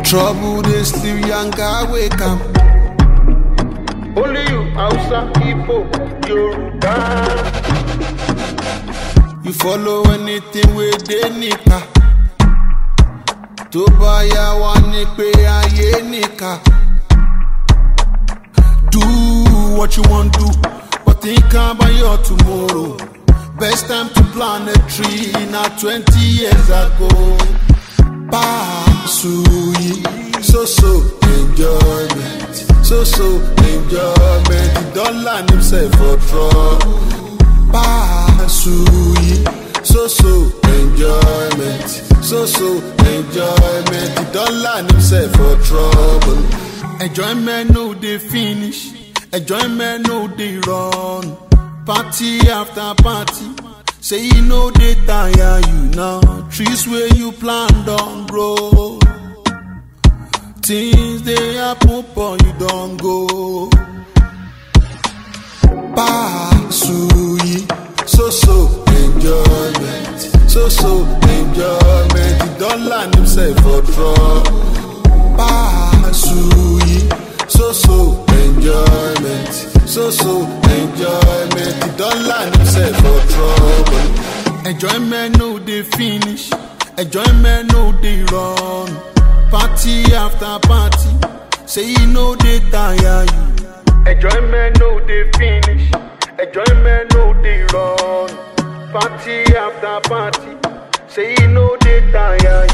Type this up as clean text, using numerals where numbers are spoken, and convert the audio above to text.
Trouble they sleep, young guy wake up. Only you, Hausa, Igbo, Yoruba. You follow anything with the nika. To buy ya one nipe aye nika. Do what you want to do, but think about your tomorrow. Best time to plant a tree, now 20 years ago. Pasui, so enjoyment, so enjoyment. He don't land himself for trouble. Pasui, so enjoyment, so enjoyment. He don't land himself for trouble. Enjoyment no they finish, enjoyment no they run. Party after party, say you know they tire you now. Trees where you plant don't grow. Things they happen but you don't go. Pasui, so enjoyment, so enjoyment. He don't land himself for trouble. Pasui, so enjoyment, so enjoyment. He don't land himself for trouble. Enjoyment no they finish, enjoyment no they run. Party after party, say you know they tire you. Enjoyment no they finish, enjoyment no they run. Party after party, say you know they tire